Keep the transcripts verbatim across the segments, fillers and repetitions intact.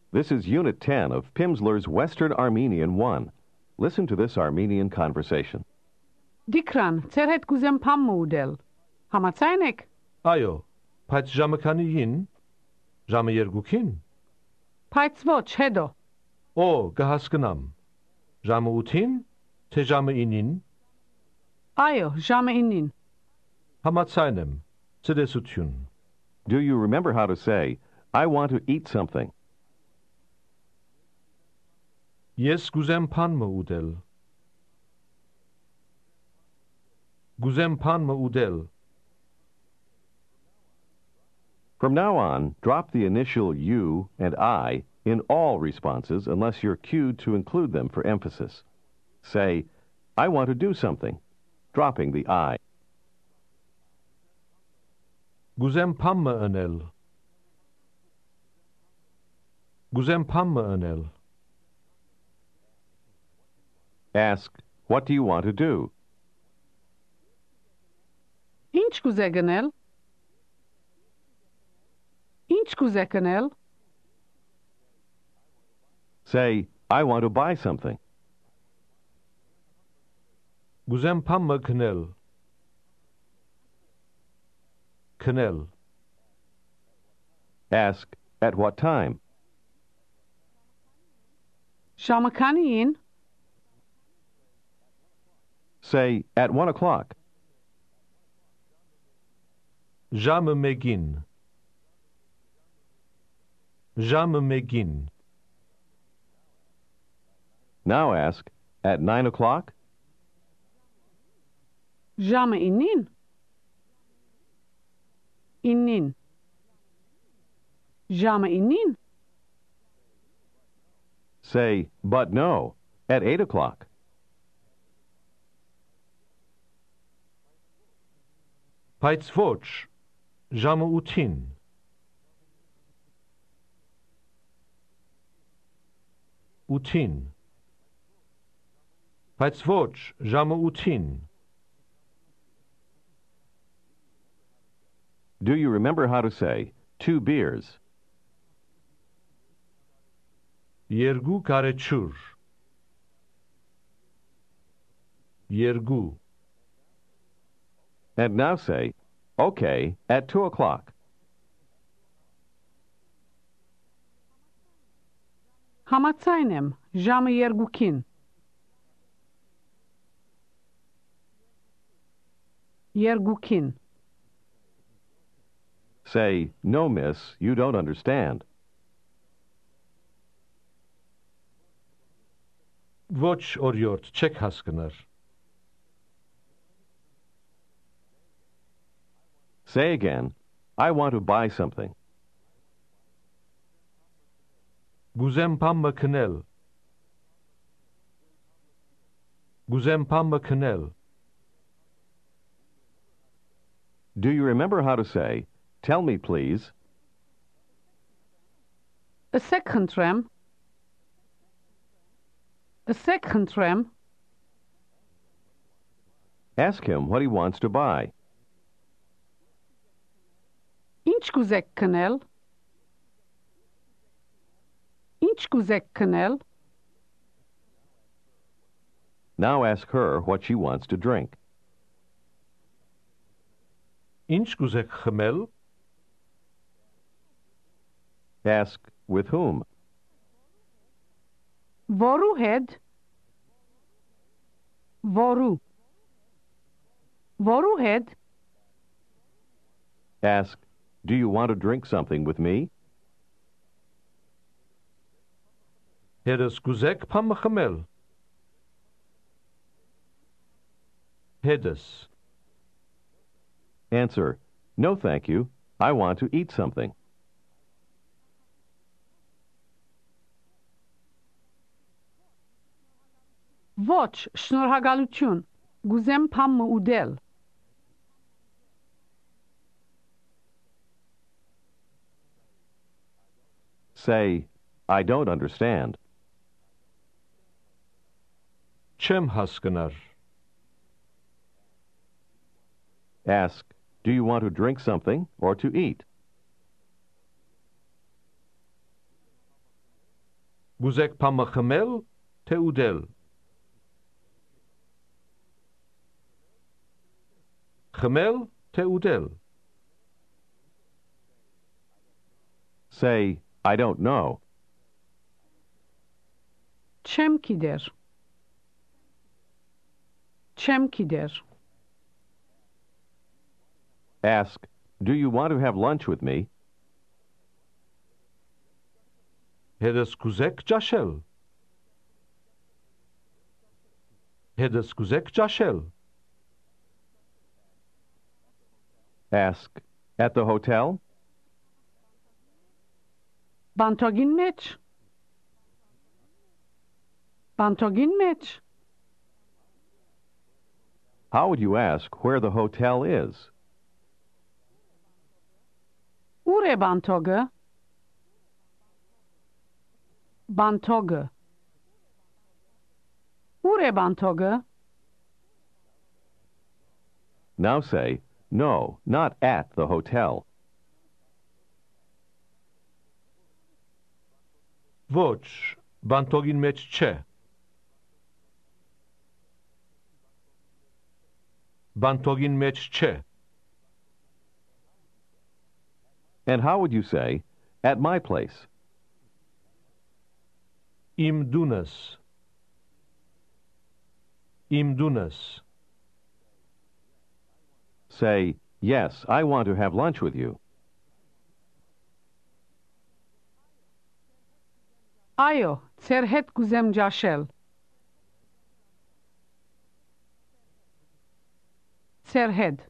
This is Unit ten of Pimsleur's Western Armenian one. Listen to this Armenian conversation. Դիկրան, ձեր հետ կուզեմ փամը ուդել։ Համաձայն եք։ Այո, բայց ժամը քանիին? Ժամը երկուքին? Բայց ոչ, հետո։ Օ, կհասկնամ։ Ժամը ութին, թե ժամը ինին? Այո, ժամը ինին։ Համաձայն եմ։ Ցտեսություն։ Do you remember how to say, I want to eat something? Ես կուզեմ փամը ուդել։ Գուզեմ փամը ուդել։ From now on, drop the initial you and I in all responses unless you're cued to include them for emphasis. Say, I want to do something, dropping the I. Գուզեմ փամը ընել։ Գուզեմ փամը ընել։ Ask, what do you want to do? Ինչ կուզեք գնել։ Ինչ կուզեք գնել։ Say, I want to buy something. Գուզեմ փամը քնել։ Քնել։ Ask, at what time? Ժամը քանիին։ Say, at one o'clock. Ժամը մեկին։ Ժամը մեկին։ Now ask, at nine o'clock? Ժամը ինին։ Ինին։ Ժամը ինին։ Say, but no, at eight o'clock. Բայց ոչ, ժամը ութին։ Ութին։ Բայց ոչ, ժամը ութին։ Do you remember how to say, two beers? Երկու կարեջուր։ Երկու։ And now say, okay, at two o'clock. Համաձայն եմ, ժամը երկուքին։ Երկուքին։ Say, no, miss, you don't understand. Ոչ, օրիորդ, չեք հասկներ։ Say again, I want to buy something. Գուզեմ փամը քնել։ Գուզեմ փամը քնել։ Do you remember how to say, tell me please? A second tram. A second tram. Ask him what he wants to buy. Ինչ կուզեք քնել։ Ինչ կուզեք քնել։ Now ask her what she wants to drink. Ինչ կուզեք խմել։ Ask, with whom? Որու հետ։ Որու։ Որու հետ։ Ask, do you want to drink something with me? Հետս կուզեք փամը խմել։ Հետս։ Answer, no thank you, I want to eat something. Ոչ, շնորհակալություն։ Գուզեմ փամը ուդել։ Say, I don't understand. Չեմ հասկնար։ Ask, do you want to drink something or to eat? גוזק פעם חמל, תעודל. חמל, תעודל. Say, I don't know. Չեմ գիտեր. Չեմ գիտեր. Ask, do you want to have lunch with me? Հետս կուզեք ճաշել։ Հետս կուզեք ճաշել։ Ask, at the hotel? Բանտոգին մեջ. Բանտոգին մեջ. How would you ask where the hotel is? Ուր է բանտոգը? Բանտոգը. Ուր է բանտոգը? Now say, no, not at the hotel. Ոչ, բանտոգին մեջ չէ։ Բանտոգին մեջ չէ։ And how would you say, at my place? Իմ դունս։ Իմ դունս։ Say, yes, I want to have lunch with you. Այո, ձեր հետ կուզեմ ճաշել. Ձեր հետ.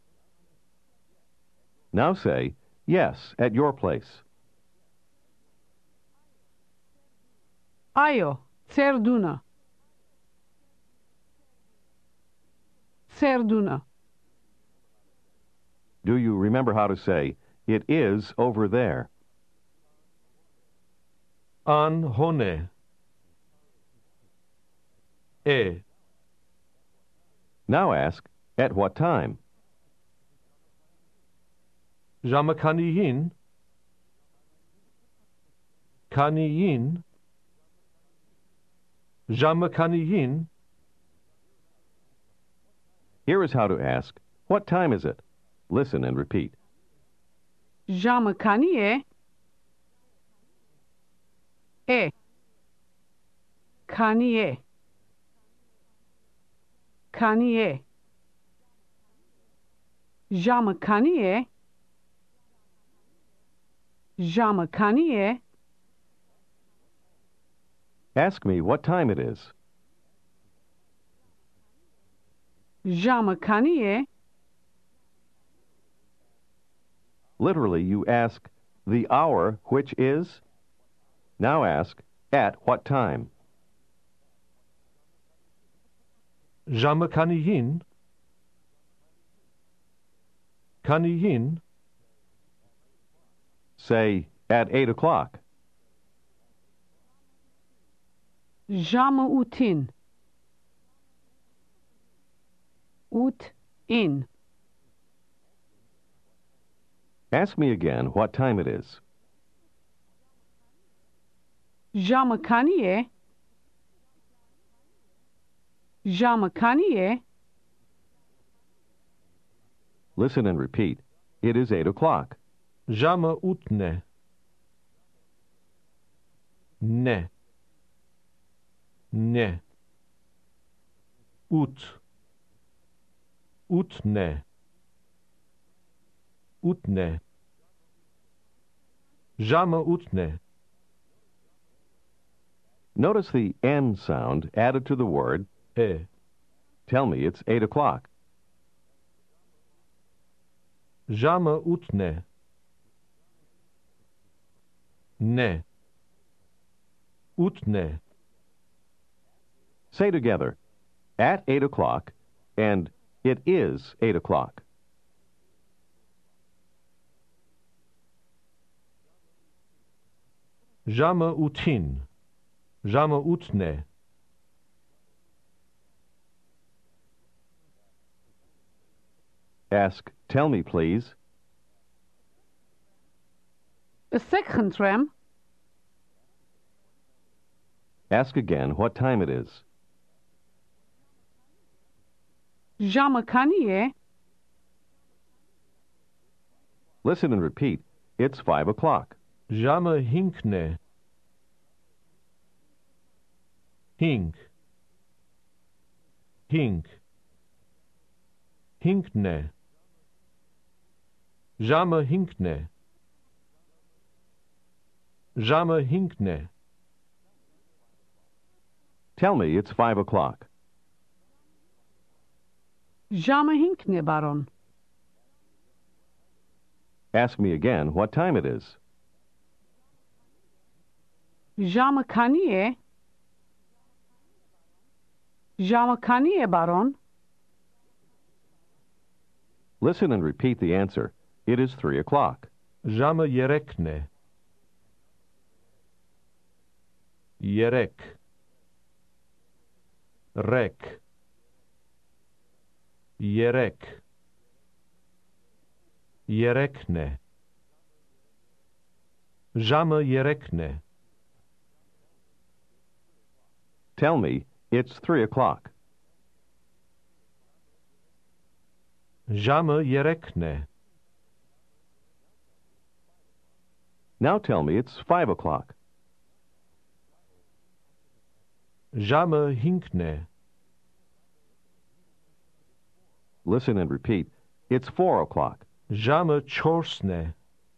Now say, yes, at your place. Այո, ձեր դունը. Ձեր դունը. Do you remember how to say, it is over there? Ան հոն է։ Է։ Now ask, at what time? Ժամը քանիին։ Քանիին։ Ժամը քանիին։ Here is how to ask, what time is it? Listen and repeat. Ժամը քանի է? Է. Քանի է? Քանի է? Ժամը քանի է? Ժամը քանի է? Ask me what time it is. Ժամը քանի է? Literally, you ask, the hour which is? Now ask, at what time? Ժամը քանիին։ Քանիին։ Say, at eight o'clock. Ժամը ութին. Ութ in. Ask me again what time it is. Ժամը քանի է? Ժամը քանի է? Listen and repeat. It is eight o'clock. Ժամը ութն է։ Նե։ Նե։ Ութ։ Ութն է։ Ութն է։ Ժամը ութն է։ Notice the N sound added to the word. Է։ Tell me it's eight o'clock. Ժամը ութն է։ Նե։ Ութն է։ Say together, at eight o'clock and it is eight o'clock. Ժամը ութին։ Ժամը ութն է։ Ask, tell me please. Ըսեք խնդրեմ. Ask again what time it is. Ժամը քանի է? Listen and repeat. It's five o'clock. Ժամը հինգն է։ Հինգ։ Հինգ։ Հինգն է։ Ժամը հինգն է։ Ժամը հինգն է։ Tell me it's five o'clock. Ժամը հինգն է, բարոն։ Ask me again what time it is. Ժամը քանի է? Ժամը քանի է, բարոն։ Listen and repeat the answer. It is three o'clock. Ժամը երեքն է։ Երեք։ Ռեք։ Երեք։ Երեքն է։ Ժամը երեքն է։ Tell me it's three o'clock. Ժամը երեքն է։ Now tell me it's five o'clock. Ժամը հինգն է։ Listen and repeat. It's four o'clock. Ժամը չորսն է։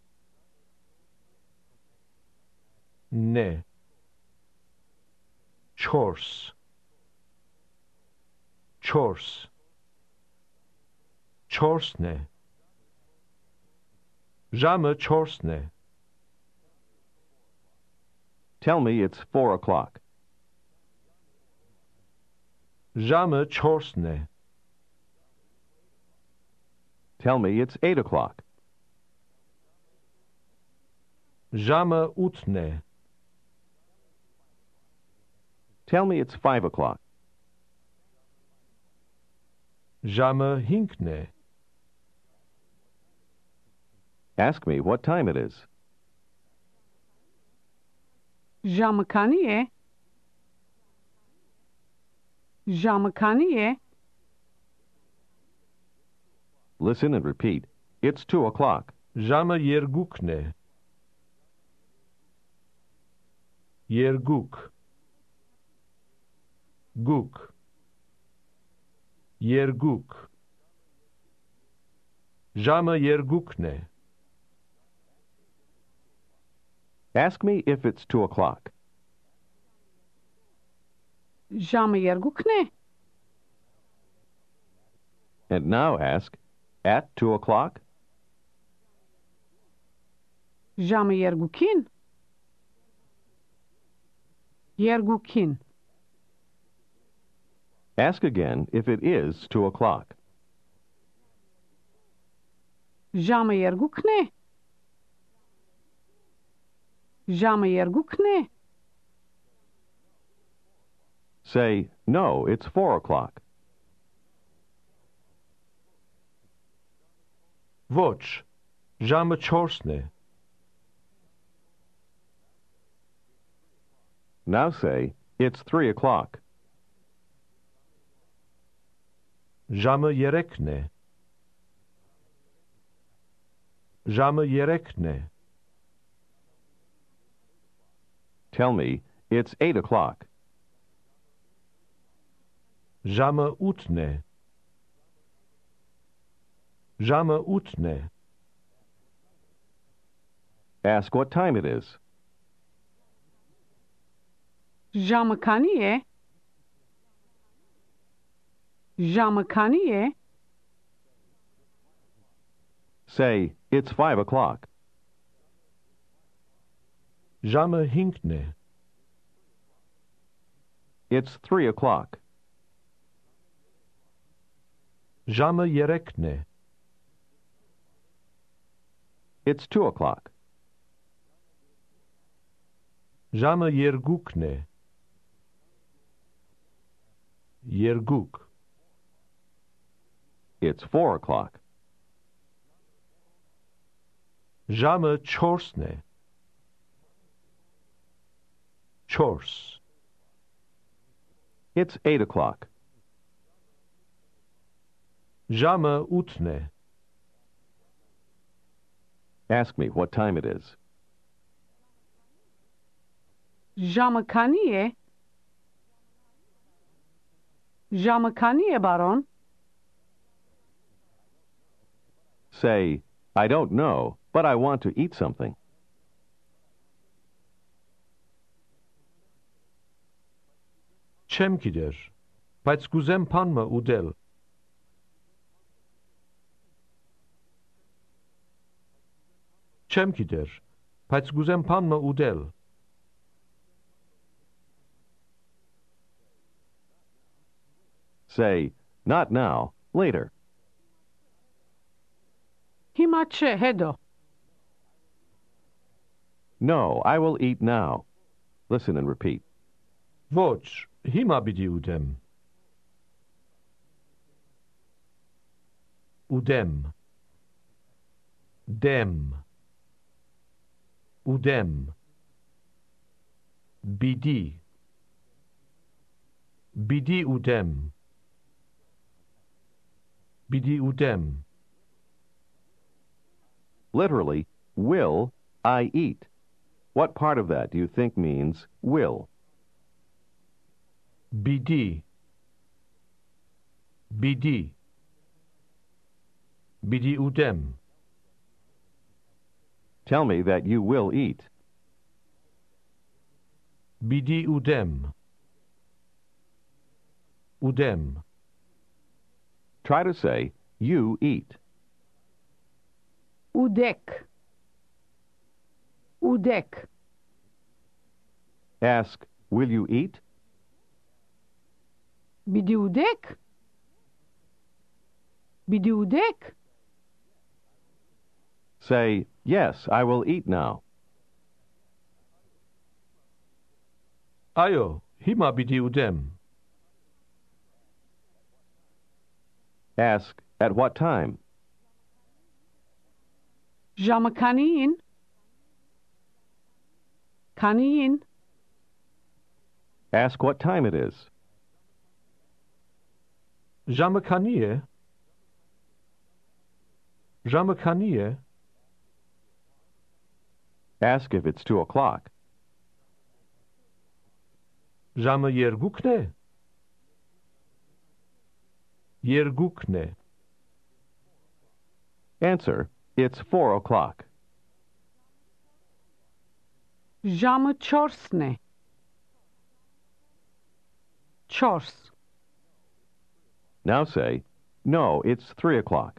Նե։ Չորս։ Չորս։ Չորսն է։ Ժամը չորսն է։ Tell me it's four o'clock. Ժամը չորսն է։ Tell me it's eight o'clock. Ժամը ութն է։ Tell me it's five o'clock. Ժամը հինգն է։ Ask me what time it is. Ժամը քանի է? Ժամը քանի է? Listen and repeat. It's two o'clock. Ժամը երկուքն է։ Երկուք։ Գուք։ Երկուք։ Ժամը երկուքն է։ Ask me if it's two o'clock. Ժամը երկուքն է? And now ask, at two o'clock? Ժամը երկուքին? Երկուքին։ Ask again if it is two o'clock. Ժամը երկուքն է? Ժամը երկուքն է? Say, no, it's four o'clock. Ոչ, ժամը չորսն է։ Now say, it's three o'clock. Ժամը երեքն է։ Ժամը երեքն է։ Tell me, it's eight o'clock. Ժամը ութն է։ Ժամը ութն է։ Ask what time it is. Ժամը քանի է? Ժամը քանի է? Say, it's five o'clock. Ժամը հինգն է։ It's three o'clock. Ժամը երեքն է։ It's two o'clock. Ժամը երկուքն է։ Երկուք։ It's four o'clock. Ժամը չորսն է։ Չորս։ It's eight o'clock. Ժամը ութն է. Ask me what time it is. Ժամը քանի է? Ժամը քանի է, բարոն? Say, I don't know, but I want to eat something. Չեմ գիտեր, բայց կուզեմ բանը ուտել. Չեմ գիտեր, բայց կուզեմ բանը ուտել. Say, not now, later. Հիմա չէ, հետո. No, I will eat now. Listen and repeat. Ոչ, հիմա պիտի ուտեմ. Ուտեմ. Դեմ. Ուտեմ. Պիտի. Պիտի ուտեմ. Պիտի ուտեմ. Literally, will I eat? What part of that do you think means will? Պիտի. Պիտի. Պիտի ուտեմ. Tell me that you will eat. Պիտի ուտեմ. Ուտեմ. Try to say, you eat. Ուդեք. Ուդեք. Ask, will you eat? Պիտի ուդեք? Պիտի ուդեք? Say, yes, I will eat now. Այո, հիմա պիտի ուտեմ. Ask, at what time? Ժամը քանիին? Քանիին? Ask what time it is. Ժամը քանի է? Ժամը քանի է? Ask if it's two o'clock. Ժամը երկուքն է? Երկուքն է. Answer, it's four o'clock. Ժամը չորսն է. Չորս. Now say, no, it's three o'clock.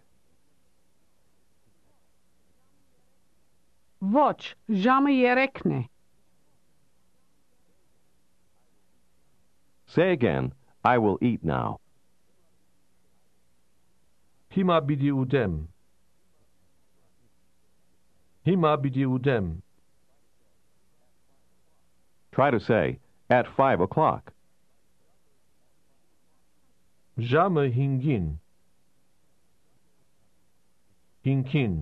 Ոչ, ժամը երեքն է. Say again, I will eat now. Հիմա պիտի ուտեմ. Հիմա պիտի ուտեմ. Try to say, at five o'clock. Ժամը հինգին. Հինգին.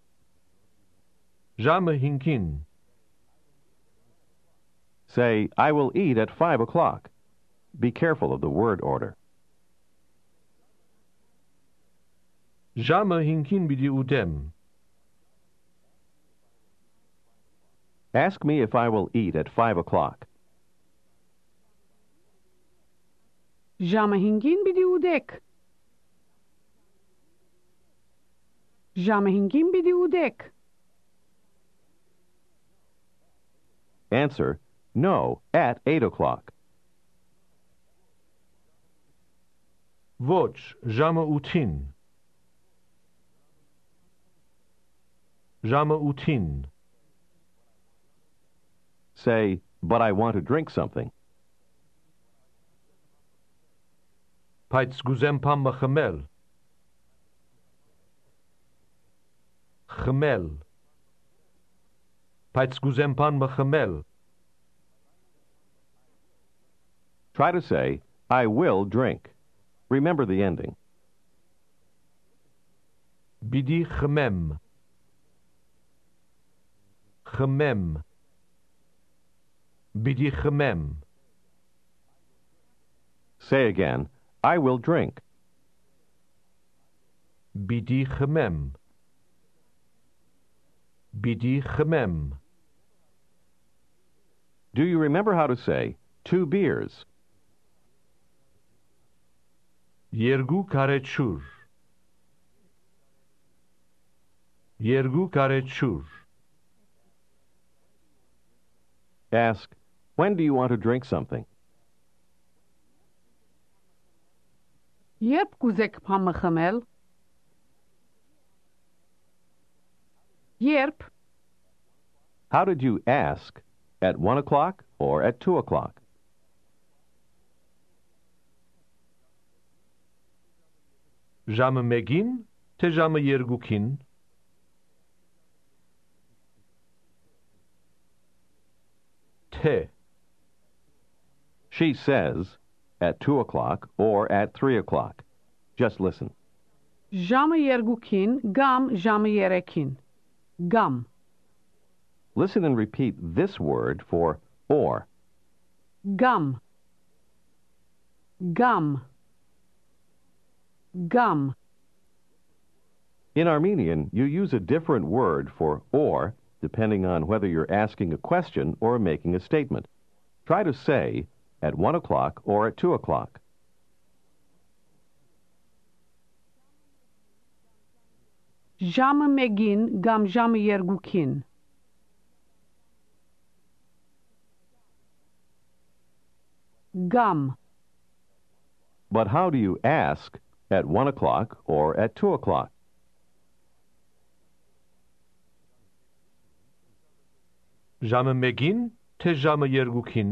Ժամը հինգին. Say, I will eat at five o'clock. Be careful of the word order. Ժամը հինգին պիտի ուտեմ. Ask me if I will eat at five o'clock. Ժամը հինգին պիտի ուտեք. Ժամը հինգին պիտի ուտեք. Answer, no, at eight o'clock. Ոչ, ժամը ութին. Ժամը ութին. Say, but I want to drink something. Բայց գուզեմ բանը խմել. Խմել. Բայց գուզեմ բանը խմել. Try to say, I will drink. Remember the ending. Պիտի խմեմ. Խմեմ. Պիտի խմեմ. Say again, I will drink. בידי חמם. בידי חמם. Do you remember how to say two beers? Երկու կարեջուր. Երկու կարեջուր. Ask, when do you want to drink something? Երբ կուզեք փամը խմել? Երբ How did you ask? At one o'clock or at two o'clock? Ժամը մեկին, թե ժամը երկուքին? Թե. She says at two o'clock or at three o'clock. Just listen. ժամը երկուքին կամ ժամը երեքին. Կամ. Listen and repeat this word for or. Gum. Gum. Gum. In Armenian, you use a different word for or depending on whether you're asking a question or making a statement. Try to say at one o'clock or at two o'clock. Ժամը մեկին կամ ժամը երկուքին. Gum. But how do you ask at one o'clock or at two o'clock? Ժամը մեկին, թե ժամը երկուքին?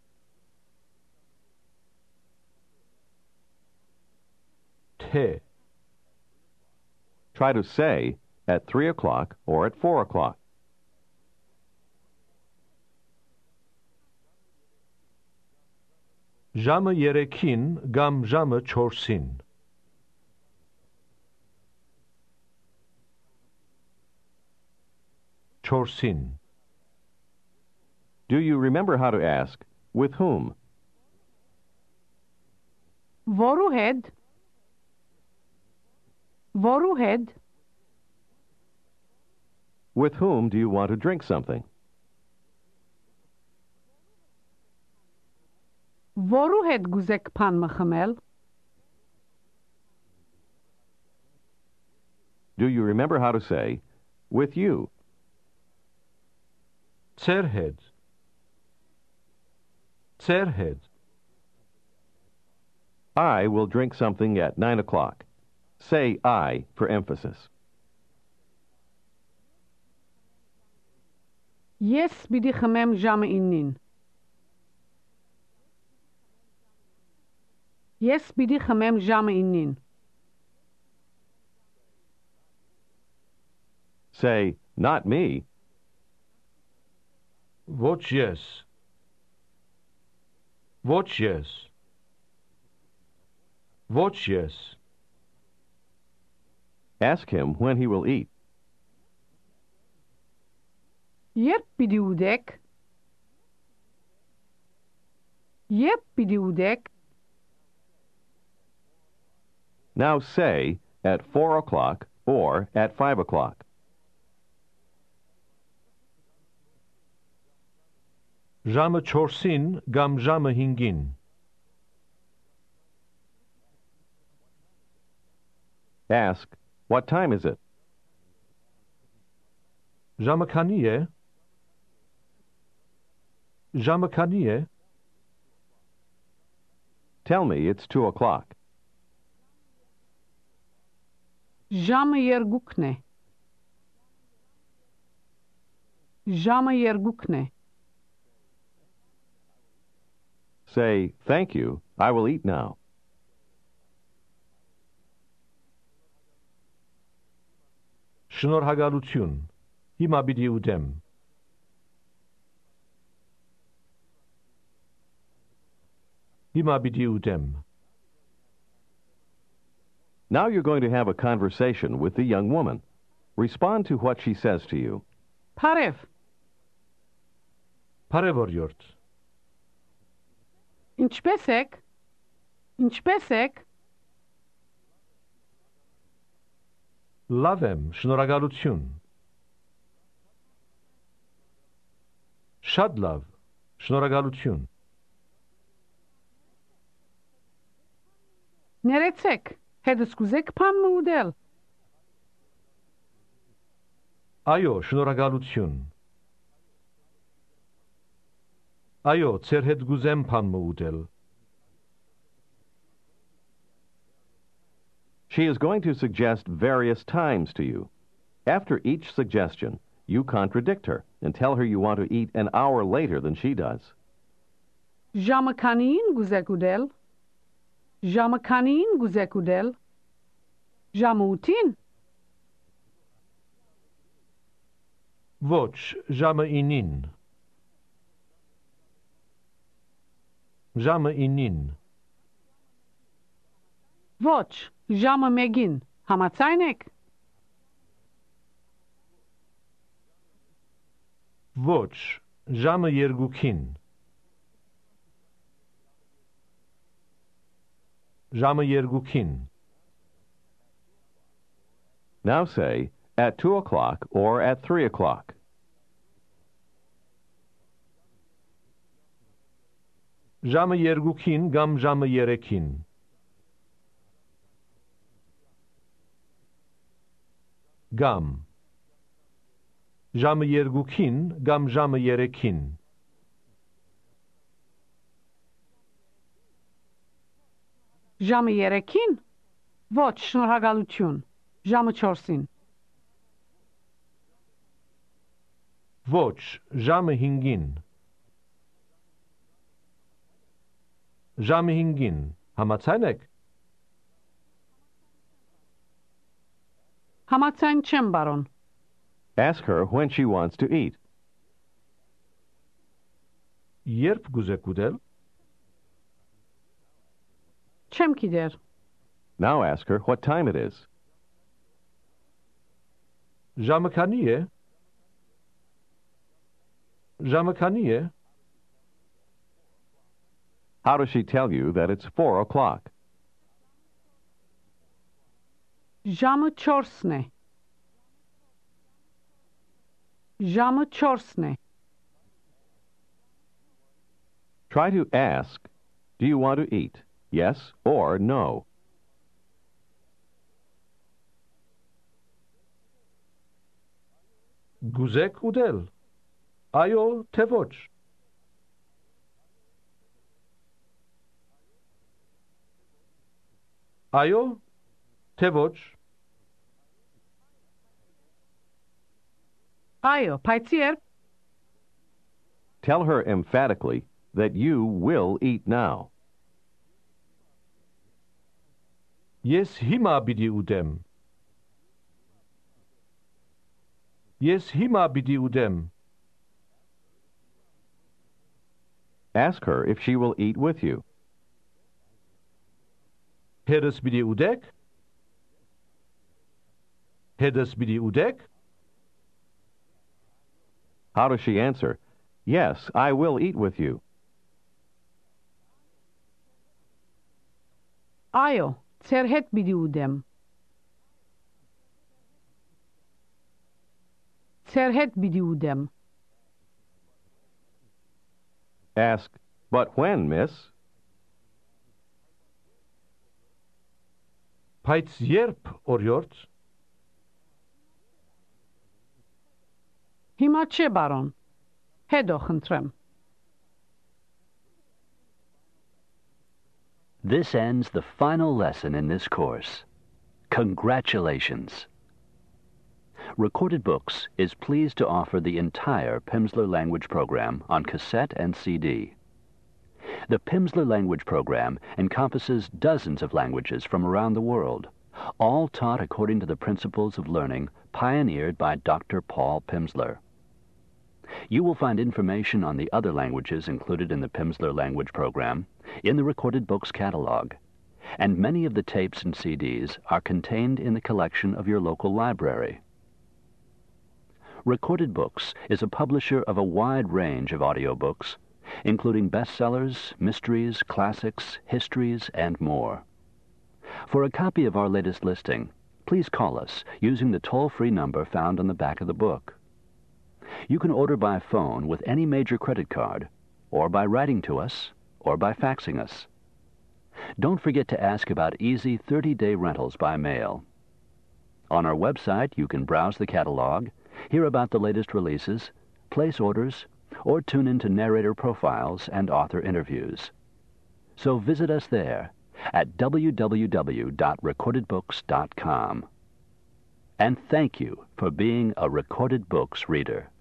Թե. Try to say at three o'clock or at four o'clock. Ժամը երեքին կամ ժամը չորսին. Չորսին. Do you remember how to ask with whom? Որու հետ? Որու հետ? With whom do you want to drink something? Որու հետ գուզեք փամը խմել? Do you remember how to say with you? Ձեր հետ. Ձեր հետ. I will drink something at nine o'clock. Say I for emphasis. Ես պիտի խմեմ ժամը իննին. Ես պիտի խմեմ ժամը իննին. Say, not me. Ոչ ես. Ոչ ես. Ոչ ես. Ask him when he will eat. Երբ պիտի ուդեք? Երբ պիտի ուդեք? Now say at four o'clock or at five o'clock. Ժամը չորսին կամ ժամը հինգին. Ask, what time is it? Ժամը քանի է? Ժամը քանի է? Tell me it's two o'clock. Ժամը երկուքն է. Ժամը երկուքն է. Say, thank you, I will eat now. Շնորհակալություն. Հիմա պիտի ուտեմ. Հիմա պիտի ուտեմ. Now you're going to have a conversation with the young woman. Respond to what she says to you. Փարև. Բարևորյորդ. Ինչպե՞ս եք? Ինչպես եք? լավ եմ, շնորհակալություն։ Շատ լավ, շնորհակալություն։ Ներեցեք, հետս կուզեք բան ուտել։ Այո, շնորհակալություն։ Այո, ձեր հետ գուզեմ բան ուտել։ She is going to suggest various times to you. After each suggestion, you contradict her and tell her you want to eat an hour later than she does. Ժամը քանին գուզեք ուտել։ Ժամը քանին գուզեք ուտել։ Ժամը ութին։ Ոչ, ժամը ինին։ Ժամը ինին։ Ոչ, ժամը մեկին։ Համաձայն եք։ Ոչ, ժամը երկուքին։ Ժամը երկուքին։ Now say, at two o'clock or at three o'clock. Ժամը երկուքին կամ ժամը երեքին։ Կամ ժամը երկուքին կամ ժամը երեքին։ Ժամը երեքին։ Ոչ, շնորհակալություն։ Ժամը չորսին։ Ոչ, ժամը հինգին։ Ժամը հինգին։ Համաձայն եք։ Համաձայն չեմ, բարոն։ Ask her when she wants to eat. Երբ գուզեք ուտել։ Չեմ գիտեր։ Now ask her what time it is. Ժամը քանի է։ Ժամը քանի է։ How does she tell you that it's four o'clock? Ժամը չորսն է։ Ժամը չորսն է։ Try to ask, do you want to eat? Yes or no. Գուզեք ուտել։ Այո, թե ոչ։ Այո, թե ոչ։ Այո, բայց երբ։ Tell her emphatically that you will eat now. Ես հիմա պիտի ուտեմ։ Ես հիմա պիտի ուտեմ։ Ask her if she will eat with you. Հետս պիտի ուտեք։ Հետս պիտի ուտեք։ How does she answer? Yes, I will eat with you. Այո, ձեր հետ պիտի ուտեմ։ Ձեր հետ պիտի ուտեմ։ Ask, but when, miss? Բայց երբ, օրիորդ։ Հիմա չէ, բարոն։ Հետո խնդրեմ։ This ends the final lesson in this course. Congratulations! Recorded Books is pleased to offer the entire Pimsleur language program on cassette and C D. The Pimsleur language program encompasses dozens of languages from around the world, all taught according to the principles of learning pioneered by Doctor Paul Pimsleur. You will find information on the other languages included in the Pimsleur language program in the Recorded Books catalog, and many of the tapes and C Ds are contained in the collection of your local library. Recorded Books is a publisher of a wide range of audiobooks, including bestsellers, mysteries, classics, histories, and more. For a copy of our latest listing, please call us using the toll-free number found on the back of the book. You can order by phone with any major credit card, or by writing to us, or by faxing us. Don't forget to ask about easy thirty-day rentals by mail. On our website, you can browse the catalog, hear about the latest releases, place orders, or tune into narrator profiles and author interviews. So visit us there at w w w dot recorded books dot com. And thank you for being a Recorded Books reader.